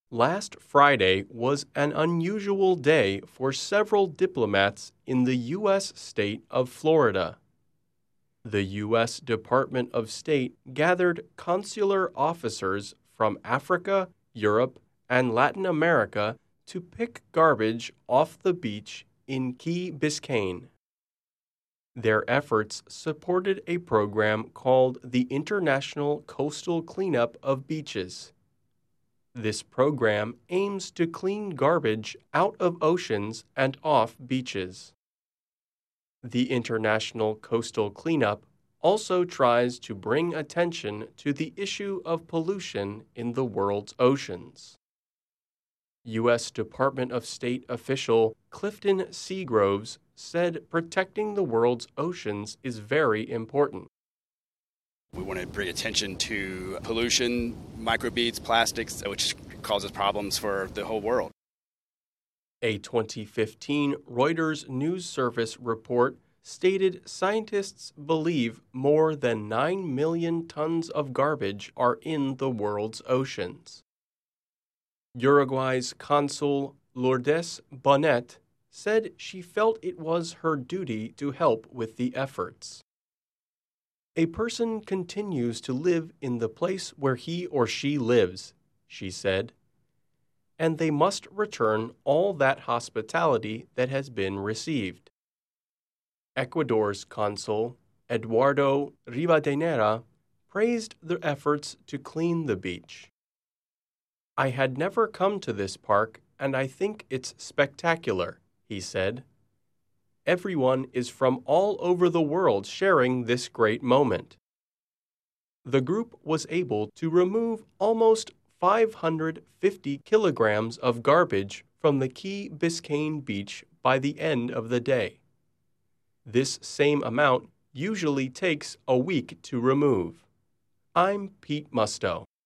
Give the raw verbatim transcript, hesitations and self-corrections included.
Last Friday was an unusual day for several diplomats in the U S state of Florida. The U S Department of State gathered consular officers from Africa, Europe, and Latin America to pick garbage off the beach in Key Biscayne. Their efforts supported a program called the International Coastal Cleanup of Beaches. This program aims to clean garbage out of oceans and off beaches. The International Coastal Cleanup also tries to bring attention to the issue of pollution in the world's oceans. U S Department of State official Clifton Seagroves said protecting the world's oceans is very important. We want to bring attention to pollution, microbeads, plastics, which causes problems for the whole world. A twenty fifteen Reuters news service report stated scientists believe more than nine million tons of garbage are in the world's oceans. Uruguay's consul Lourdes Bonet said she felt it was her duty to help with the efforts. A person continues to live in the place where he or she lives, she said, and they must return all that hospitality that has been received. Ecuador's consul, Eduardo Rivadeneira, praised the efforts to clean the beach. I had never come to this park, and I think it's spectacular, he said. Everyone is from all over the world sharing this great moment. The group was able to remove almost five hundred fifty kilograms of garbage from the Key Biscayne beach by the end of the day. This same amount usually takes a week to remove. I'm Pete Musto.